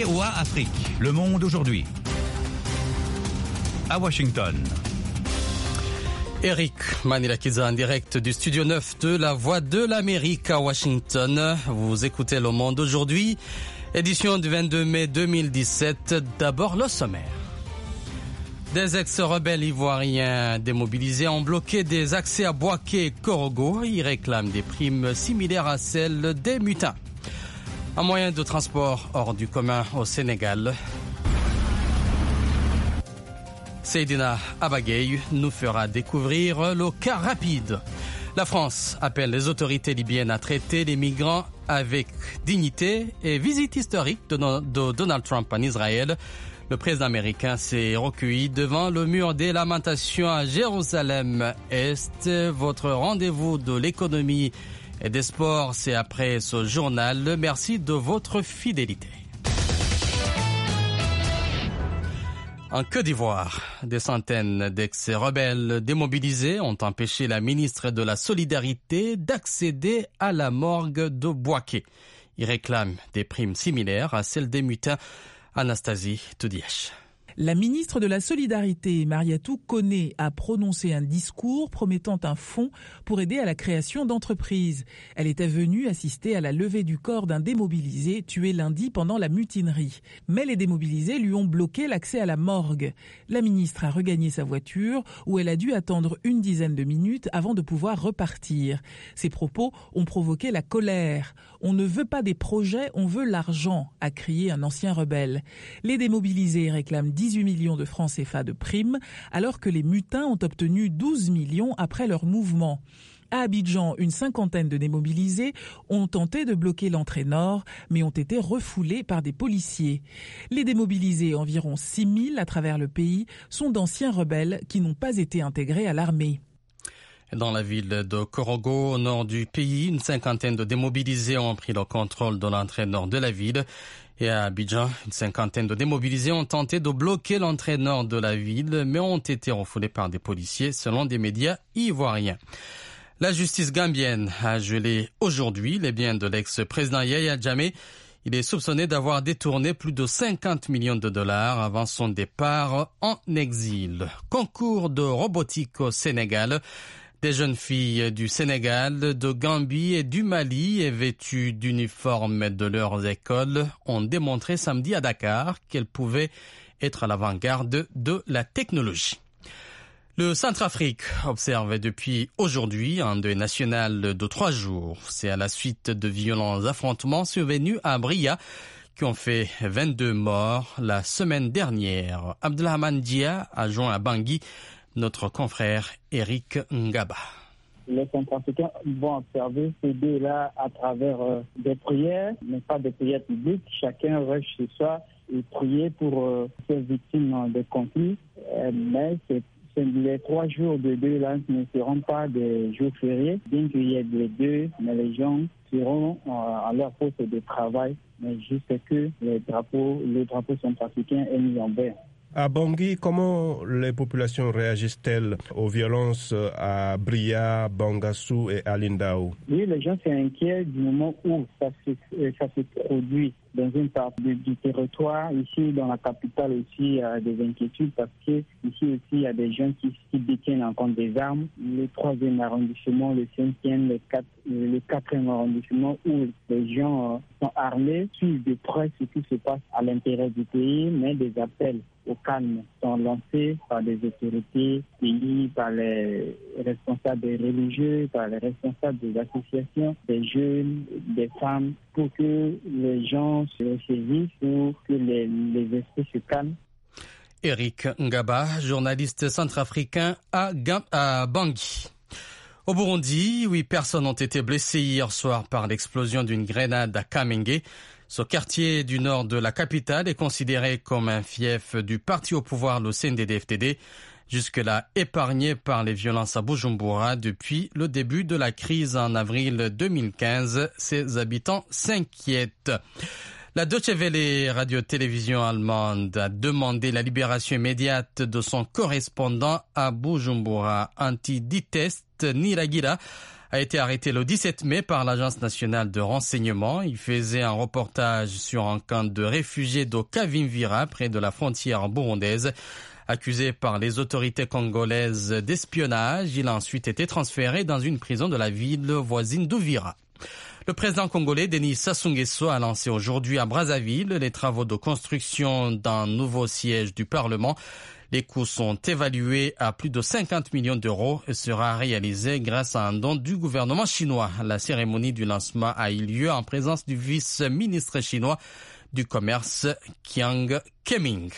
VOA Afrique, le monde aujourd'hui. À Washington. Eric Manilakiza en direct du studio 9 de la Voix de l'Amérique à Washington. Vous écoutez Le Monde aujourd'hui, édition du 22 mai 2017. D'abord le sommaire. Des ex-rebelles ivoiriens démobilisés ont bloqué des accès à Bouaké et Korogo. Ils réclament des primes similaires à celles des mutins. Un moyen de transport hors du commun au Sénégal. Seydina Abagay nous fera découvrir le cas rapide. La France appelle les autorités libyennes à traiter les migrants avec dignité et visite historique de Donald Trump en Israël. Le président américain s'est recueilli devant le mur des lamentations à Jérusalem-Est. Votre rendez-vous de l'économie et des sports, c'est après ce journal. Merci de votre fidélité. En Côte d'Ivoire, des centaines d'ex-rebelles démobilisés ont empêché la ministre de la Solidarité d'accéder à la morgue de Bouaké. Ils réclament des primes similaires à celles des mutins. Anastasie Toudièche. La ministre de la Solidarité, Mariatou Koné, a prononcé un discours promettant un fonds pour aider à la création d'entreprises. Elle était venue assister à la levée du corps d'un démobilisé tué lundi pendant la mutinerie. Mais les démobilisés lui ont bloqué l'accès à la morgue. La ministre a regagné sa voiture où elle a dû attendre une dizaine de minutes avant de pouvoir repartir. Ses propos ont provoqué la colère. On ne veut pas des projets, on veut l'argent, a crié un ancien rebelle. Les démobilisés réclament 18 millions de francs CFA de primes, alors que les mutins ont obtenu 12 millions après leur mouvement. À Abidjan, une cinquantaine de démobilisés ont tenté de bloquer l'entrée nord, mais ont été refoulés par des policiers. Les démobilisés, environ 6 000 à travers le pays, sont d'anciens rebelles qui n'ont pas été intégrés à l'armée. Dans la ville de Korogo, au nord du pays, une cinquantaine de démobilisés ont pris le contrôle de l'entrée nord de la ville. Et à Abidjan, une cinquantaine de démobilisés ont tenté de bloquer l'entrée nord de la ville, mais ont été refoulés par des policiers, selon des médias ivoiriens. La justice gambienne a gelé aujourd'hui les biens de l'ex-président Yaya Jammeh. Il est soupçonné d'avoir détourné plus de 50 millions de dollars avant son départ en exil. Concours de robotique au Sénégal. Des jeunes filles du Sénégal, de Gambie et du Mali, et vêtues d'uniformes de leurs écoles, ont démontré samedi à Dakar qu'elles pouvaient être à l'avant-garde de la technologie. Le Centrafrique observe depuis aujourd'hui un deuil national de 3 jours. C'est à la suite de violents affrontements survenus à Bria qui ont fait 22 morts la semaine dernière. Abdelrahman Dia a joint à Bangui notre confrère Eric Ngaba. Les Centrafricains vont observer ces deux-là à travers des prières, mais pas des prières publiques. Chacun reste chez soi et prier pour ces victimes des conflits. Mais les 3 jours de deuil-là ne seront pas des jours fériés. Bien qu'il y ait des deuils, mais les gens seront à leur poste de travail, mais juste que le drapeau centrafricain est mis en vert. À Bangui, comment les populations réagissent-elles aux violences à Bria, Bangassou et Alindao? Oui, les gens s'inquiètent du moment où ça se produit dans une partie du territoire. Ici, dans la capitale aussi, il y a des inquiétudes parce que ici aussi, il y a des gens qui détiennent encore des armes. Le 3e arrondissement, le 5e, le 4e arrondissement où les gens sont armés, suivent de près ce qui se passe à l'intérieur du pays, mais des appels au calme sont lancés par les autorités pays, par les responsables religieux, par les responsables des associations, des jeunes, des femmes, pour que les gens se ressaisissent, pour que les esprits se calment. Eric Ngaba, journaliste centrafricain à Bangui. Au Burundi, 8 personnes ont été blessées hier soir par l'explosion d'une grenade à Kamenge. Ce quartier du nord de la capitale est considéré comme un fief du parti au pouvoir, le CNDD-FDD, jusque-là épargné par les violences à Bujumbura depuis le début de la crise en avril 2015. Ses habitants s'inquiètent. La Deutsche Welle, radio-télévision allemande, a demandé la libération immédiate de son correspondant à Bujumbura. Antiditest Niragira a été arrêté le 17 mai par l'Agence nationale de renseignement. Il faisait un reportage sur un camp de réfugiés de Kavimvira, près de la frontière burundaise. Accusé par les autorités congolaises d'espionnage, il a ensuite été transféré dans une prison de la ville voisine d'Uvira. Le président congolais Denis Sassou Nguesso a lancé aujourd'hui à Brazzaville les travaux de construction d'un nouveau siège du Parlement. Les coûts sont évalués à plus de 50 millions d'euros et sera réalisé grâce à un don du gouvernement chinois. La cérémonie du lancement a eu lieu en présence du vice-ministre chinois du commerce Jiang Keming.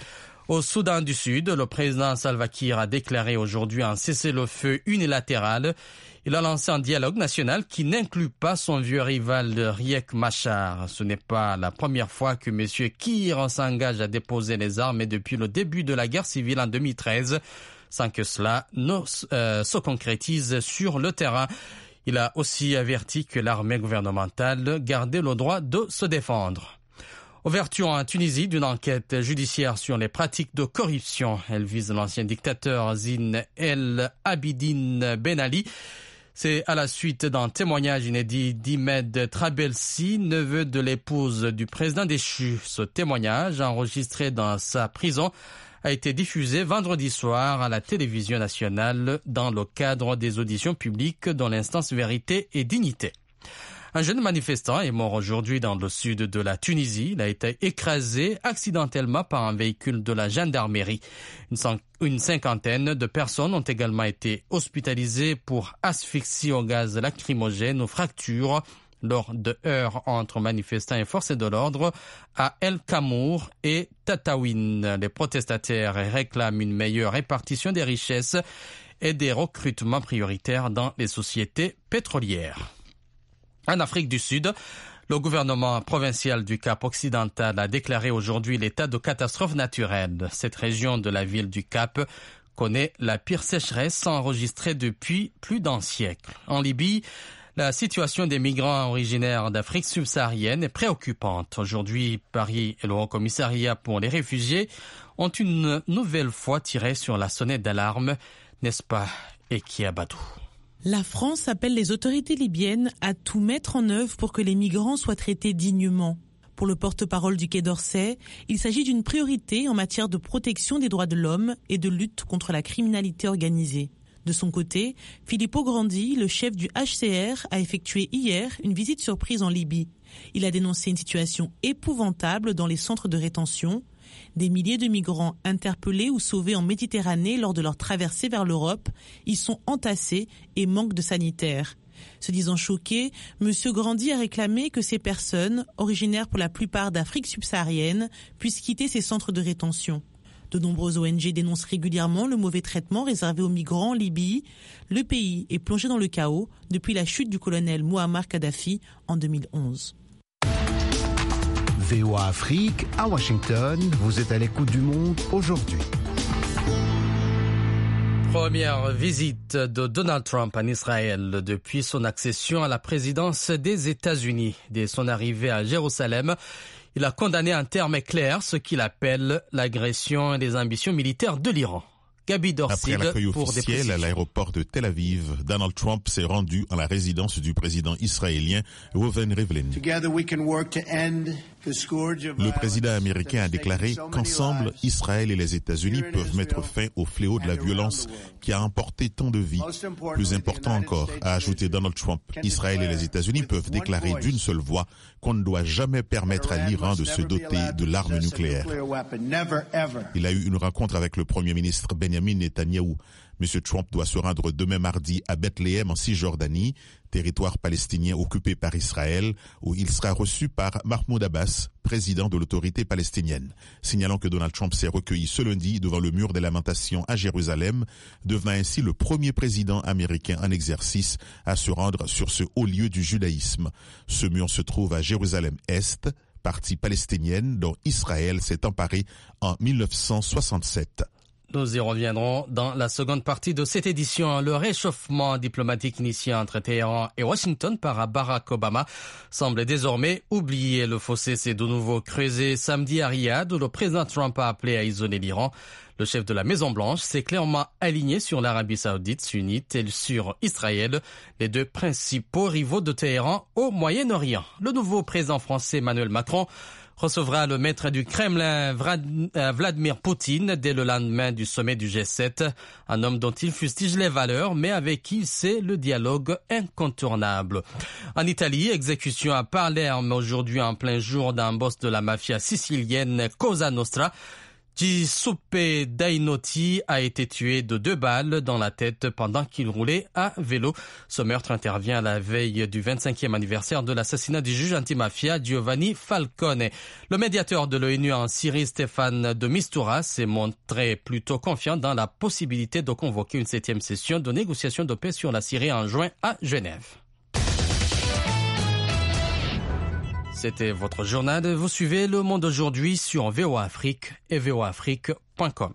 Au Soudan du Sud, le président Salva Kiir a déclaré aujourd'hui un cessez-le-feu unilatéral. Il a lancé un dialogue national qui n'inclut pas son vieux rival Riek Machar. Ce n'est pas la première fois que M. Kiir s'engage à déposer les armes depuis le début de la guerre civile en 2013, sans que cela ne se concrétise sur le terrain. Il a aussi averti que l'armée gouvernementale gardait le droit de se défendre. Ouverture en Tunisie d'une enquête judiciaire sur les pratiques de corruption. Elle vise l'ancien dictateur Zine El Abidine Ben Ali. C'est à la suite d'un témoignage inédit d'Imed Trabelsi, neveu de l'épouse du président déchu. Ce témoignage, enregistré dans sa prison, a été diffusé vendredi soir à la télévision nationale dans le cadre des auditions publiques dans l'instance Vérité et Dignité. Un jeune manifestant est mort aujourd'hui dans le sud de la Tunisie. Il a été écrasé accidentellement par un véhicule de la gendarmerie. Une cinquantaine de personnes ont également été hospitalisées pour asphyxie au gaz lacrymogène ou fracture lors de heurts entre manifestants et forces de l'ordre à El Kamour et Tataouine. Les protestataires réclament une meilleure répartition des richesses et des recrutements prioritaires dans les sociétés pétrolières. En Afrique du Sud, le gouvernement provincial du Cap occidental a déclaré aujourd'hui l'état de catastrophe naturelle. Cette région de la ville du Cap connaît la pire sécheresse enregistrée depuis plus d'un siècle. En Libye, la situation des migrants originaires d'Afrique subsaharienne est préoccupante. Aujourd'hui, Paris et le Haut-Commissariat pour les réfugiés ont une nouvelle fois tiré sur la sonnette d'alarme, n'est-ce pas, Eki Abadou? La France appelle les autorités libyennes à tout mettre en œuvre pour que les migrants soient traités dignement. Pour le porte-parole du Quai d'Orsay, il s'agit d'une priorité en matière de protection des droits de l'homme et de lutte contre la criminalité organisée. De son côté, Filippo Grandi, le chef du HCR, a effectué hier une visite surprise en Libye. Il a dénoncé une situation épouvantable dans les centres de rétention. Des milliers de migrants interpellés ou sauvés en Méditerranée lors de leur traversée vers l'Europe y sont entassés et manquent de sanitaires. Se disant choqué, M. Grandi a réclamé que ces personnes, originaires pour la plupart d'Afrique subsaharienne, puissent quitter ces centres de rétention. De nombreuses ONG dénoncent régulièrement le mauvais traitement réservé aux migrants en Libye. Le pays est plongé dans le chaos depuis la chute du colonel Mouammar Kadhafi en 2011. VOA Afrique, à Washington, vous êtes à l'écoute du monde aujourd'hui. Première visite de Donald Trump en Israël depuis son accession à la présidence des États-Unis. Dès son arrivée à Jérusalem, il a condamné en termes clairs ce qu'il appelle l'agression et les ambitions militaires de l'Iran. Gabi Dorsid. Après l'accueil officiel à l'aéroport de Tel Aviv, Donald Trump s'est rendu à la résidence du président israélien Reuven Rivlin. Le président américain a déclaré qu'ensemble, Israël et les États-Unis peuvent mettre fin au fléau de la violence qui a emporté tant de vies. Plus important encore, a ajouté Donald Trump, Israël et les États-Unis peuvent déclarer d'une seule voix qu'on ne doit jamais permettre à l'Iran de se doter de l'arme nucléaire. Il a eu une rencontre avec le premier ministre Benjamin Netanyahou. M. Trump doit se rendre demain mardi à Bethléem en Cisjordanie, territoire palestinien occupé par Israël, où il sera reçu par Mahmoud Abbas, président de l'autorité palestinienne. Signalant que Donald Trump s'est recueilli ce lundi devant le mur des lamentations à Jérusalem, devenant ainsi le premier président américain en exercice à se rendre sur ce haut lieu du judaïsme. Ce mur se trouve à Jérusalem-Est, partie palestinienne dont Israël s'est emparé en 1967. Nous y reviendrons dans la seconde partie de cette édition. Le réchauffement diplomatique initié entre Téhéran et Washington par Barack Obama semble désormais oublié. Le fossé s'est de nouveau creusé samedi à Riyad, où le président Trump a appelé à isoler l'Iran. Le chef de la Maison-Blanche s'est clairement aligné sur l'Arabie saoudite sunnite et sur Israël, les deux principaux rivaux de Téhéran au Moyen-Orient. Le nouveau président français Emmanuel Macron recevra le maître du Kremlin Vladimir Poutine dès le lendemain du sommet du G7, un homme dont il fustige les valeurs mais avec qui c'est le dialogue incontournable. En Italie, exécution à Palerme aujourd'hui en plein jour d'un boss de la mafia sicilienne Cosa Nostra. Giuseppe Dainotti a été tué de 2 balles dans la tête pendant qu'il roulait à vélo. Ce meurtre intervient à la veille du 25e anniversaire de l'assassinat du juge antimafia Giovanni Falcone. Le médiateur de l'ONU en Syrie, Stéphane de Mistura, s'est montré plutôt confiant dans la possibilité de convoquer une 7e session de négociation de paix sur la Syrie en juin à Genève. C'était votre journal. Vous suivez Le Monde aujourd'hui sur VOA Afrique et voaafrique.com.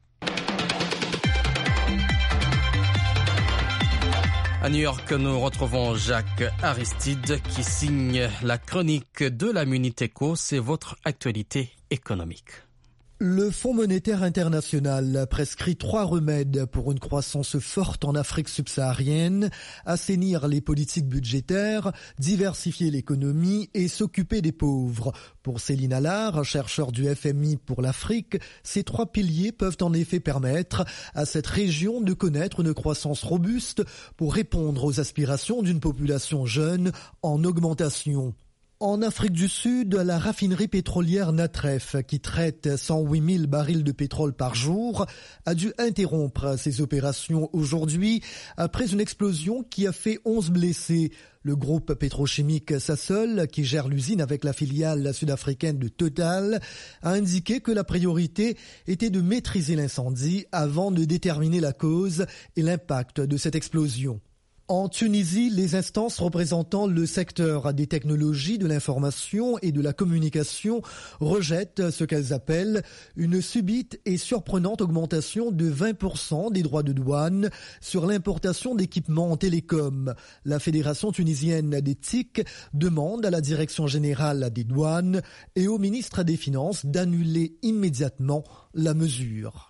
À New York, nous retrouvons Jacques Aristide qui signe la chronique de la Minute Éco. C'est votre actualité économique. Le Fonds monétaire international prescrit 3 remèdes pour une croissance forte en Afrique subsaharienne: assainir les politiques budgétaires, diversifier l'économie et s'occuper des pauvres. Pour Céline Allard, chercheur du FMI pour l'Afrique, ces 3 piliers peuvent en effet permettre à cette région de connaître une croissance robuste pour répondre aux aspirations d'une population jeune en augmentation. En Afrique du Sud, la raffinerie pétrolière Natref, qui traite 108 000 barils de pétrole par jour, a dû interrompre ses opérations aujourd'hui après une explosion qui a fait 11 blessés. Le groupe pétrochimique Sasol, qui gère l'usine avec la filiale sud-africaine de Total, a indiqué que la priorité était de maîtriser l'incendie avant de déterminer la cause et l'impact de cette explosion. En Tunisie, les instances représentant le secteur des technologies, de l'information et de la communication rejettent ce qu'elles appellent une subite et surprenante augmentation de 20% des droits de douane sur l'importation d'équipements en télécom. La Fédération tunisienne des TIC demande à la Direction générale des douanes et au ministre des Finances d'annuler immédiatement la mesure.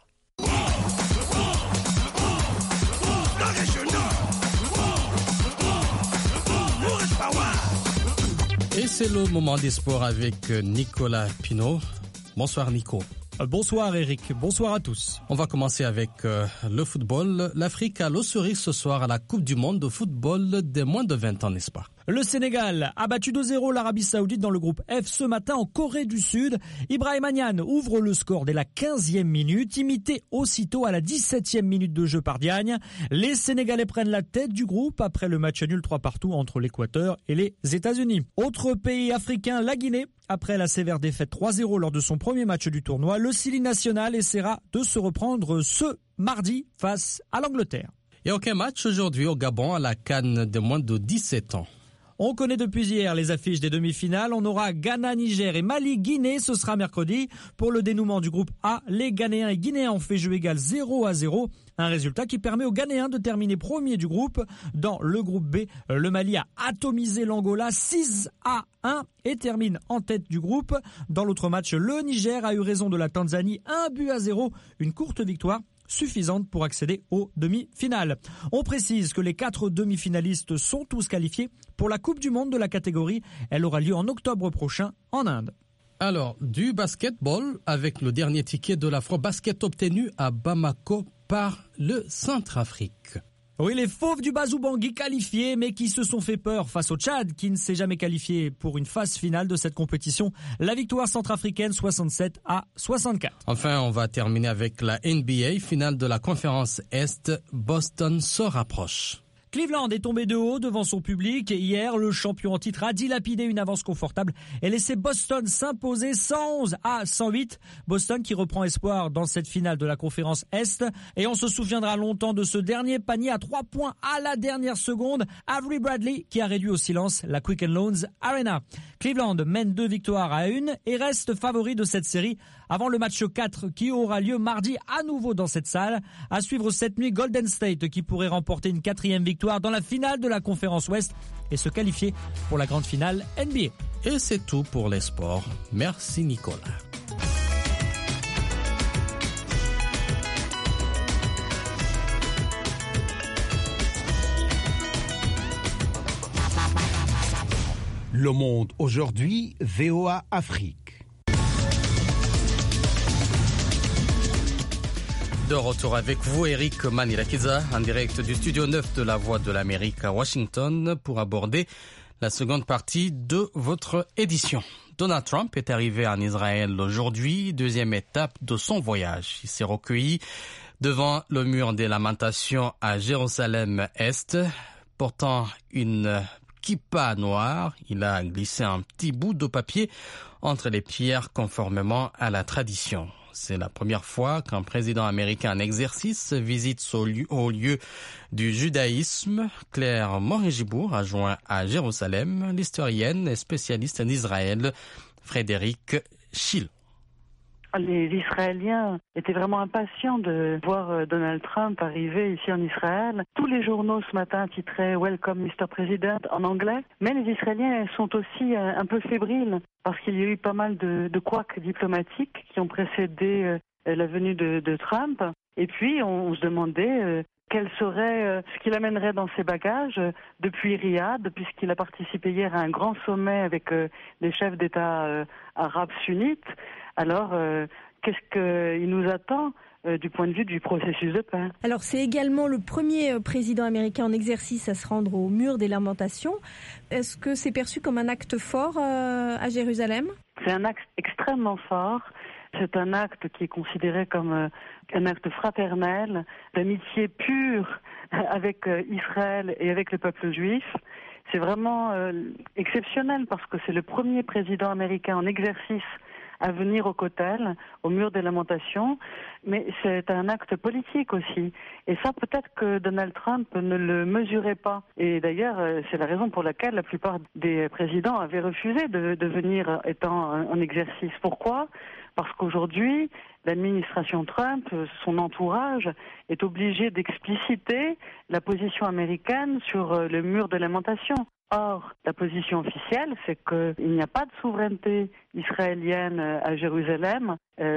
Et c'est le moment des sports avec Nicolas Pinault. Bonsoir Nico. Bonsoir Eric, bonsoir à tous. On va commencer avec le football. L'Afrique a l'osserie ce soir à la Coupe du Monde de football des moins de 20 ans, n'est-ce pas? Le Sénégal a battu 2-0 l'Arabie Saoudite dans le groupe F ce matin en Corée du Sud. Ibrahima Niane ouvre le score dès la 15e minute, imité aussitôt à la 17e minute de jeu par Diagne. Les Sénégalais prennent la tête du groupe après le match nul 3-3 entre l'Équateur et les États-Unis. Autre pays africain, la Guinée. Après la sévère défaite 3-0 lors de son premier match du tournoi, le Sili national essaiera de se reprendre ce mardi face à l'Angleterre. Et aucun match aujourd'hui au Gabon à la CAN de moins de 17 ans. On connaît depuis hier les affiches des demi-finales. On aura Ghana-Niger et Mali-Guinée. Ce sera mercredi. Pour le dénouement du groupe A, les Ghanéens et Guinéens ont fait jeu égal 0-0. Un résultat qui permet aux Ghanéens de terminer premier du groupe. Dans le groupe B, le Mali a atomisé l'Angola 6-1 et termine en tête du groupe. Dans l'autre match, le Niger a eu raison de la Tanzanie 1-0. Une courte victoire suffisante pour accéder aux demi-finales. On précise que les 4 demi-finalistes sont tous qualifiés pour la Coupe du Monde de la catégorie. Elle aura lieu en octobre prochain en Inde. Alors, du basketball avec le dernier ticket de l'Afro-Basket obtenu à Bamako par le Centrafrique. Oui, les Fauves du Bazou-Bangui qualifiés, mais qui se sont fait peur face au Tchad, qui ne s'est jamais qualifié pour une phase finale de cette compétition. La victoire centrafricaine 67-64. Enfin, on va terminer avec la NBA, finale de la conférence Est. Boston se rapproche. Cleveland est tombé de haut devant son public. Hier, le champion en titre a dilapidé une avance confortable et laissé Boston s'imposer 111-108. Boston qui reprend espoir dans cette finale de la conférence Est. Et on se souviendra longtemps de ce dernier panier à 3 points à la dernière seconde. Avery Bradley qui a réduit au silence la Quicken Loans Arena. Cleveland mène 2-1 et reste favori de cette série avant le match 4 qui aura lieu mardi à nouveau dans cette salle. À suivre cette nuit, Golden State qui pourrait remporter une 4e victoire dans la finale de la conférence Ouest et se qualifier pour la grande finale NBA. Et c'est tout pour les sports. Merci Nicolas. Le Monde aujourd'hui, VOA Afrique. De retour avec vous, Eric Manilakiza, en direct du studio 9 de la Voix de l'Amérique à Washington pour aborder la seconde partie de votre édition. Donald Trump est arrivé en Israël aujourd'hui, deuxième étape de son voyage. Il s'est recueilli devant le mur des lamentations à Jérusalem-Est, portant une kippa noire. Il a glissé un petit bout de papier entre les pierres conformément à la tradition. C'est la première fois qu'un président américain en exercice visite au lieu du judaïsme. Claire Morin-Gibour a joint à Jérusalem l'historienne et spécialiste en Israël, Frédéric Schill. Les Israéliens étaient vraiment impatients de voir Donald Trump arriver ici en Israël. Tous les journaux ce matin titraient « Welcome Mr. President » en anglais. Mais les Israéliens sont aussi un peu fébriles parce qu'il y a eu pas mal de couacs diplomatiques qui ont précédé la venue de Trump. Et puis on se demandait quel serait ce qu'il amènerait dans ses bagages depuis Riyad, puisqu'il a participé hier à un grand sommet avec les chefs d'État arabes sunnites. Alors, qu'est-ce qu'il nous attend du point de vue du processus de paix? Alors, c'est également le premier président américain en exercice à se rendre au mur des lamentations. Est-ce que c'est perçu comme un acte fort à Jérusalem? C'est un acte extrêmement fort. C'est un acte qui est considéré comme un acte fraternel, d'amitié pure avec Israël et avec le peuple juif. C'est vraiment exceptionnel parce que c'est le premier président américain en exercice à venir au Kotel, au mur des lamentations, mais c'est un acte politique aussi. Et ça, peut-être que Donald Trump ne le mesurait pas. Et d'ailleurs, c'est la raison pour laquelle la plupart des présidents avaient refusé de venir étant en exercice. Pourquoi ? Parce qu'aujourd'hui, l'administration Trump, son entourage, est obligé d'expliciter la position américaine sur le mur de lamentation. Or, la position officielle, c'est qu'il n'y a pas de souveraineté israélienne à Jérusalem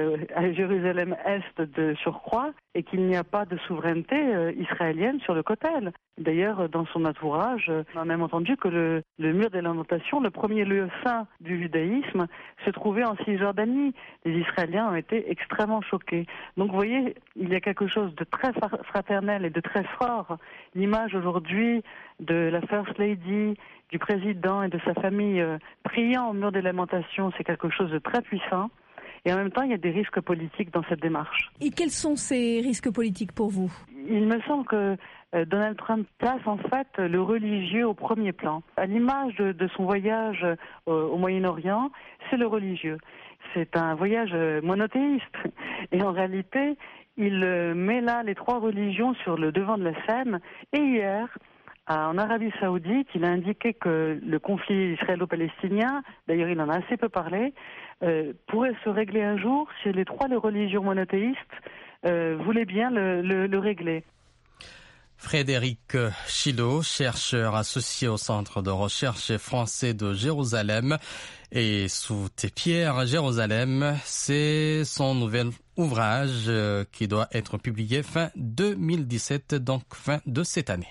Est de surcroît, et qu'il n'y a pas de souveraineté israélienne sur le Kotel. D'ailleurs, dans son entourage, on a même entendu que le mur des lamentations, le premier lieu saint du judaïsme, se trouvait en Cisjordanie. Les Israéliens ont été extrêmement choqués. Donc, vous voyez, il y a quelque chose de très fraternel et de très fort. L'image aujourd'hui de la First Lady, du président et de sa famille priant au mur des lamentations, c'est quelque chose de très puissant. Et en même temps, il y a des risques politiques dans cette démarche. Et quels sont ces risques politiques pour vous ? Il me semble que Donald Trump place en fait le religieux au premier plan. À l'image de son voyage au Moyen-Orient, c'est le religieux. C'est un voyage monothéiste. Et en réalité, il met là les trois religions sur le devant de la scène. Et hier, en Arabie Saoudite, il a indiqué que le conflit israélo-palestinien, d'ailleurs il en a assez peu parlé, pourrait se régler un jour si les trois religions monothéistes voulaient bien le régler. Frédéric Chilo, chercheur associé au Centre de recherche français de Jérusalem. Et Sous tes pierres, Jérusalem, c'est son nouvel ouvrage qui doit être publié fin 2017, donc fin de cette année.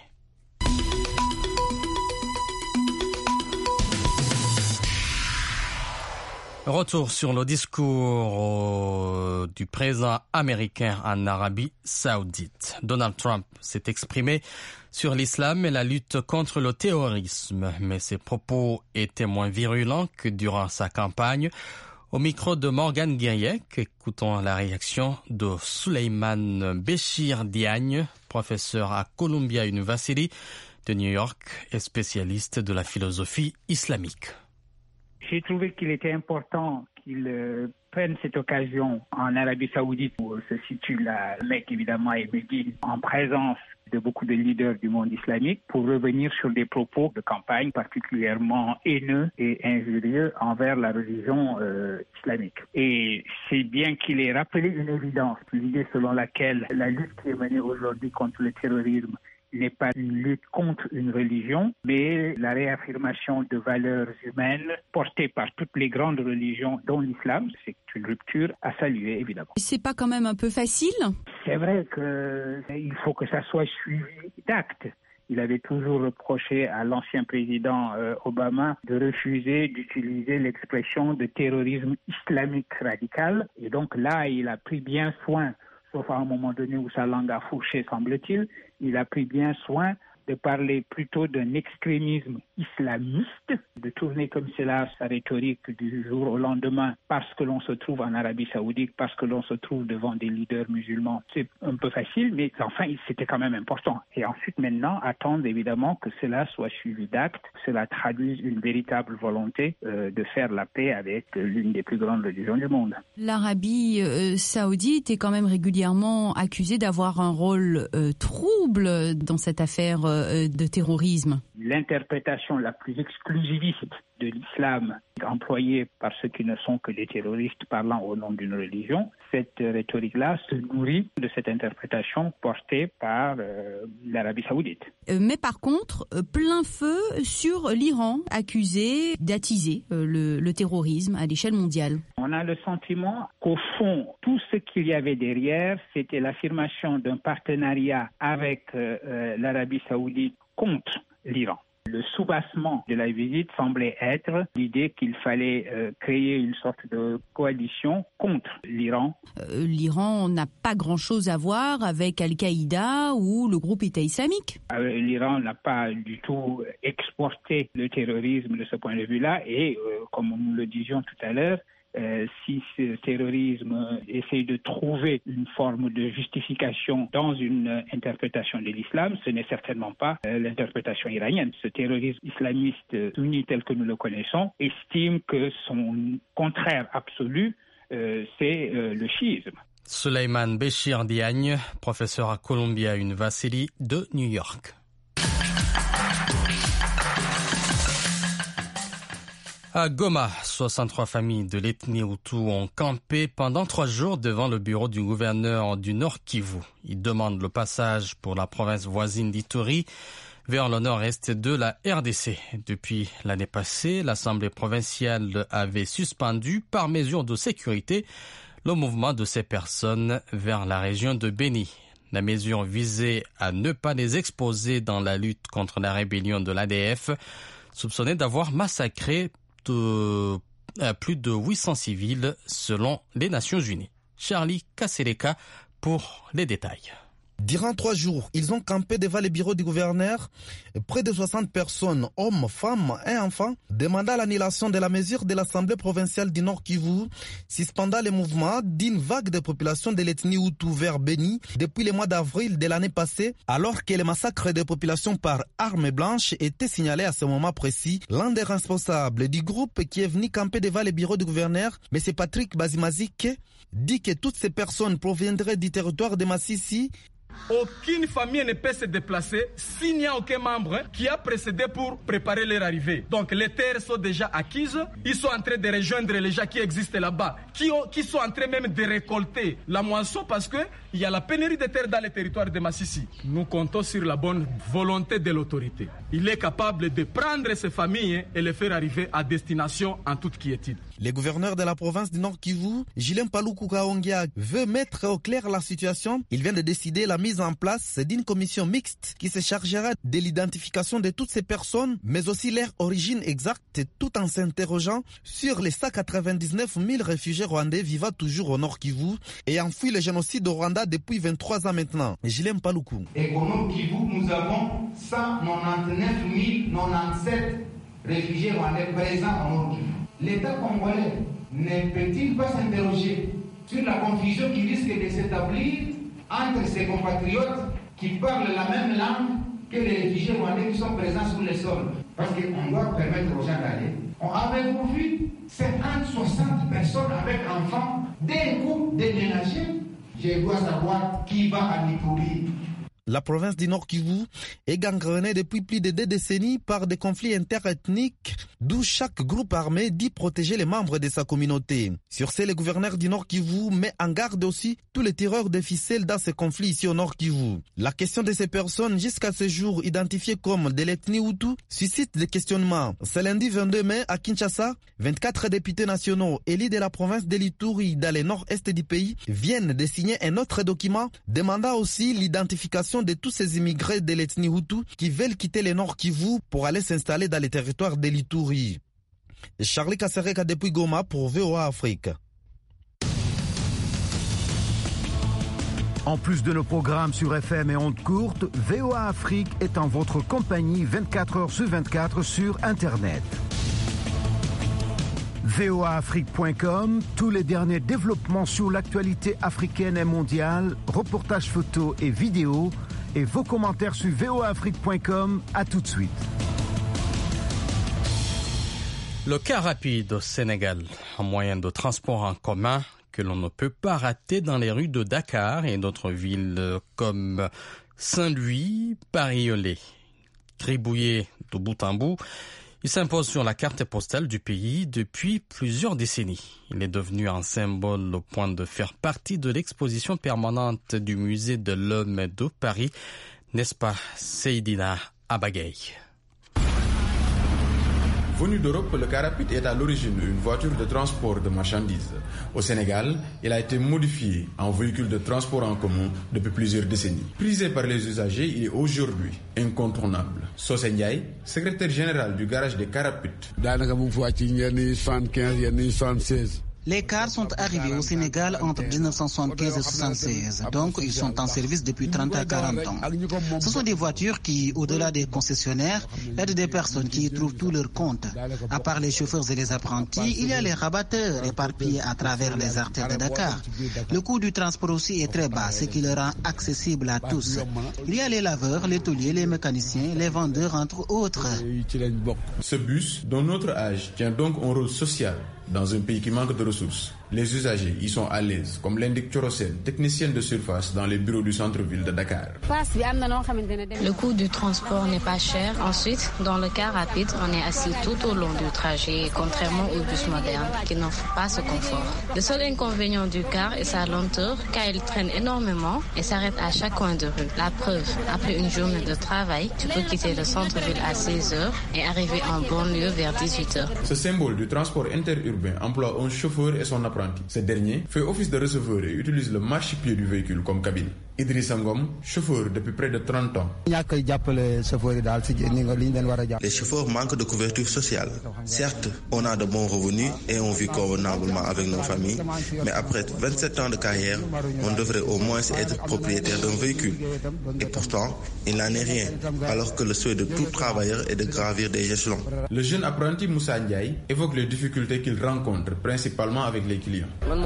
Retour sur le discours du président américain en Arabie Saoudite. Donald Trump s'est exprimé sur l'islam et la lutte contre le terrorisme, mais ses propos étaient moins virulents que durant sa campagne. Au micro de Morgan Guiriec, écoutons la réaction de Souleymane Béchir Diagne, professeur à Columbia University de New York et spécialiste de la philosophie islamique. J'ai trouvé qu'il était important qu'il prenne cette occasion en Arabie Saoudite où se situe la Mecque évidemment et Médine en présence de beaucoup de leaders du monde islamique pour revenir sur des propos de campagne particulièrement haineux et injurieux envers la religion islamique. Et c'est bien qu'il ait rappelé une évidence, l'idée selon laquelle la lutte qui est menée aujourd'hui contre le terrorisme n'est pas une lutte contre une religion, mais la réaffirmation de valeurs humaines portées par toutes les grandes religions, dont l'islam. C'est une rupture à saluer, évidemment. C'est pas quand même un peu facile ? C'est vrai qu'il faut que ça soit suivi d'actes. il avait toujours reproché à l'ancien président Obama de refuser d'utiliser l'expression de terrorisme islamique radical. Et donc là, il a pris bien soin, sauf à un moment donné où sa langue a fourché, semble-t-il, il a pris bien soin de parler plutôt d'un extrémisme islamiste, de tourner comme cela sa rhétorique du jour au lendemain parce que l'on se trouve en Arabie Saoudite, parce que l'on se trouve devant des leaders musulmans. C'est un peu facile, mais enfin, c'était quand même important. Et ensuite, maintenant, attendre évidemment que cela soit suivi d'actes, que cela traduise une véritable volonté de faire la paix avec l'une des plus grandes religions du monde. L'Arabie Saoudite est quand même régulièrement accusée d'avoir un rôle trouble dans cette affaire de terrorisme. L'interprétation la plus exclusiviste de l'islam employée par ceux qui ne sont que des terroristes parlant au nom d'une religion, cette rhétorique-là se nourrit de cette interprétation portée par l'Arabie Saoudite. Mais par contre, plein feu sur l'Iran, accusé d'attiser le terrorisme à l'échelle mondiale. On a le sentiment qu'au fond, tout ce qu'il y avait derrière, c'était l'affirmation d'un partenariat avec l'Arabie Saoudite contre l'Iran. Le soubassement de la visite semblait être l'idée qu'il fallait créer une sorte de coalition contre l'Iran. L'Iran n'a pas grand-chose à voir avec Al-Qaïda ou le groupe État islamique. L'Iran n'a pas du tout exporté le terrorisme de ce point de vue-là et, comme nous le disions tout à l'heure, si ce terrorisme essaie de trouver une forme de justification dans une interprétation de l'islam, ce n'est certainement pas l'interprétation iranienne. Ce terrorisme islamiste sunni tel que nous le connaissons estime que son contraire absolu, c'est le chiisme. Souleymane Béchir Diagne, professeur à Columbia University de New York. À Goma, 63 familles de l'ethnie Hutu ont campé pendant 3 jours devant le bureau du gouverneur du Nord Kivu. Ils demandent le passage pour la province voisine d'Ituri vers le nord-est de la RDC. Depuis l'année passée, l'Assemblée provinciale avait suspendu par mesure de sécurité le mouvement de ces personnes vers la région de Beni. La mesure visait à ne pas les exposer dans la lutte contre la rébellion de l'ADF, soupçonnée d'avoir massacré plus de 800 civils selon les Nations Unies. Charlie Kasseleka pour les détails. Durant 3 jours, ils ont campé devant les bureaux du gouverneur. Près de 60 personnes, hommes, femmes et enfants, demandant l'annulation de la mesure de l'Assemblée provinciale du Nord Kivu, suspendant le mouvement d'une vague de population de l'ethnie Hutu vers Beni depuis le mois d'avril de l'année passée, alors que le massacre de populations par armes blanches était signalé à ce moment précis. L'un des responsables du groupe qui est venu camper devant les bureaux du gouverneur, M. Patrick Bazimazik, dit que toutes ces personnes proviendraient du territoire de Massissi. Aucune famille ne peut se déplacer s'il n'y a aucun membre qui a précédé pour préparer leur arrivée. Donc les terres sont déjà acquises, ils sont en train de rejoindre les gens qui existent là-bas, qui sont en train même de récolter la moisson parce qu'il y a la pénurie de terres dans les territoires de Massissi. Nous comptons sur la bonne volonté de l'autorité. Il est capable de prendre ces familles et les faire arriver à destination en toute quiétude. Le gouverneur de la province du Nord Kivu, Julien Paluku Kaongia, veut mettre au clair la situation. Il vient de décider la mise en place d'une commission mixte qui se chargera de l'identification de toutes ces personnes, mais aussi leur origine exacte, tout en s'interrogeant sur les 199 000 réfugiés rwandais vivant toujours au Nord Kivu et enfouis le génocide au Rwanda depuis 23 ans maintenant. Julien Paluku. Et au Nord Kivu, nous avons 199 097 réfugiés rwandais présents au Nord Kivu. L'État congolais ne peut-il pas s'interroger sur la confusion qui risque de s'établir entre ses compatriotes qui parlent la même langue que les réfugiés rwandais qui sont présents sur le sol? Parce qu'on doit permettre aux gens d'aller. Avez-vous vu 50-60 personnes avec enfants d'un coup déménagés? Je dois savoir qui va à Ituri. La province du Nord Kivu est gangrenée depuis plus de 2 décennies par des conflits interethniques, d'où chaque groupe armé dit protéger les membres de sa communauté. Sur ce, le gouverneur du Nord Kivu met en garde aussi tous les tireurs de ficelles dans ces conflits ici au Nord Kivu. La question de ces personnes, jusqu'à ce jour identifiées comme de l'ethnie Hutu, suscite des questionnements. Ce lundi 22 mai, à Kinshasa, 24 députés nationaux élus de la province de l'Ituri dans le nord-est du pays viennent de signer un autre document demandant aussi l'identification libération de tous ces immigrés de l'ethnie Hutu qui veulent quitter le Nord Kivu pour aller s'installer dans les territoires de l'Ituri. Charlie Kasereka depuis Goma pour VOA Afrique. En plus de nos programmes sur FM et ondes courtes, VOA Afrique est en votre compagnie 24 heures sur 24 sur Internet. voaafrique.com, tous les derniers développements sur l'actualité africaine et mondiale, reportages photos et vidéos, et vos commentaires sur voaafrique.com. À tout de suite. Le car rapide au Sénégal, un moyen de transport en commun que l'on ne peut pas rater dans les rues de Dakar et d'autres villes comme Saint-Louis, Paris-Olé. Tribouillé de bout en bout, il s'impose sur la carte postale du pays depuis plusieurs décennies. Il est devenu un symbole au point de faire partie de l'exposition permanente du musée de l'Homme de Paris, n'est-ce pas, Seydina Abagay? Venu d'Europe, le car rapide est à l'origine une voiture de transport de marchandises. Au Sénégal, il a été modifié en véhicule de transport en commun depuis plusieurs décennies. Prisé par les usagers, il est aujourd'hui incontournable. Sosé Ndiaye, secrétaire général du garage des car rapides. Les cars sont arrivés au Sénégal entre 1975 et 1976, donc ils sont en service depuis 30 à 40 ans. Ce sont des voitures qui, au-delà des concessionnaires, aident des personnes qui y trouvent tout leur compte. À part les chauffeurs et les apprentis, il y a les rabatteurs éparpillés à travers les artères de Dakar. Le coût du transport aussi est très bas, ce qui le rend accessible à tous. Il y a les laveurs, les tôliers, les mécaniciens, les vendeurs, entre autres. Ce bus, dont notre âge, tient donc un rôle social dans un pays qui manque de ressources. Les usagers y sont à l'aise, comme l'indique Chorosen, technicienne de surface dans les bureaux du centre-ville de Dakar. Le coût du transport n'est pas cher. Ensuite, dans le car rapide, on est assis tout au long du trajet, contrairement aux bus modernes qui n'offrent pas ce confort. Le seul inconvénient du car est sa lenteur, car il traîne énormément et s'arrête à chaque coin de rue. La preuve, après une journée de travail, tu peux quitter le centre-ville à 16 h et arriver en banlieue vers 18 h. Ce symbole du transport interurbain emploie un chauffeur et son apprenti. Ce dernier fait office de receveur et utilise le marchepied du véhicule comme cabine. Idrissa Ngom, chauffeur depuis près de 30 ans. Les chauffeurs manquent de couverture sociale. Certes, on a de bons revenus et on vit convenablement avec nos familles, mais après 27 ans de carrière, on devrait au moins être propriétaire d'un véhicule. Et pourtant, il n'en est rien, alors que le souhait de tout travailleur est de gravir des échelons. Le jeune apprenti Moussa Ndiaye évoque les difficultés qu'il rencontre, principalement avec les clients.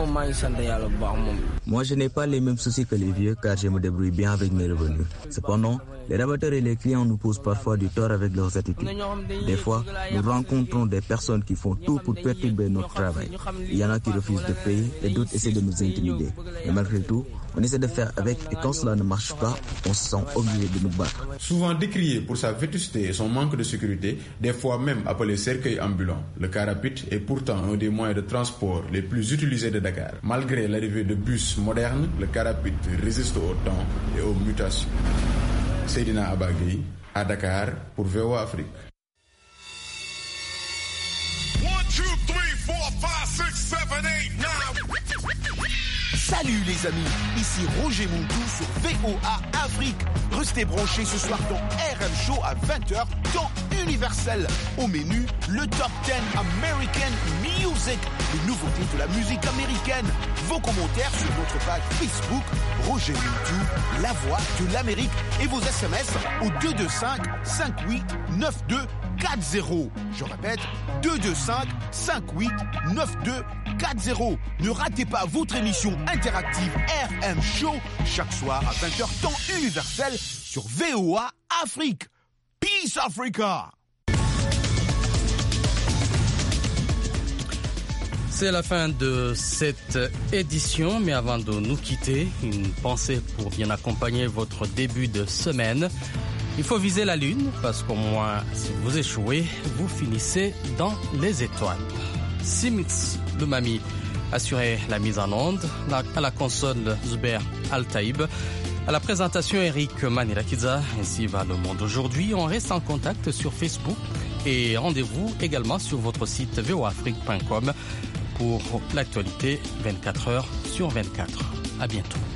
Moi, je n'ai pas les mêmes soucis que les vieux, car je me débrouille bien avec mes revenus. Cependant, les rabatteurs et les clients nous posent parfois du tort avec leurs attitudes. Des fois, nous rencontrons des personnes qui font tout pour perturber notre travail. Il y en a qui refusent de payer et d'autres essaient de nous intimider. Et malgré tout, on essaie de faire avec et quand cela ne marche pas, on se sent obligé de nous battre. Souvent décrié pour sa vétusté et son manque de sécurité, des fois même appelé cercueil ambulant, le car rapide est pourtant un des moyens de transport les plus utilisés de Dakar. Malgré l'arrivée de bus modernes, le car rapide résiste au temps et aux mutations. Seydina Abagay, à Dakar, pour VOA Afrique. 1, 2, 3, 4, 5, 6, 7, 8, 9. Salut les amis, ici Roger Montou sur VOA Afrique. Restez branchés ce soir dans RM Show à 20h, temps universel. Au menu, le Top 10 American Music, les nouveautés de la musique américaine. Vos commentaires sur notre page Facebook, Roger Montou, la voix de l'Amérique. Et vos SMS au 225 58 92 40. Je répète, 225 58 92 40. Ne ratez pas votre émission interactive RM Show chaque soir à 20h temps universel sur VOA Afrique. Peace Africa. C'est la fin de cette édition, mais avant de nous quitter, une pensée pour bien accompagner votre début de semaine. Il faut viser la lune, parce qu'au moins, si vous échouez, vous finissez dans les étoiles. Simix Lumami assurait la mise en onde, à la console Zuber Al-Taïb, à la présentation Eric Manirakidza. Ainsi va le monde aujourd'hui. On reste en contact sur Facebook et rendez-vous également sur votre site voafrique.com pour l'actualité 24 heures sur 24. À bientôt.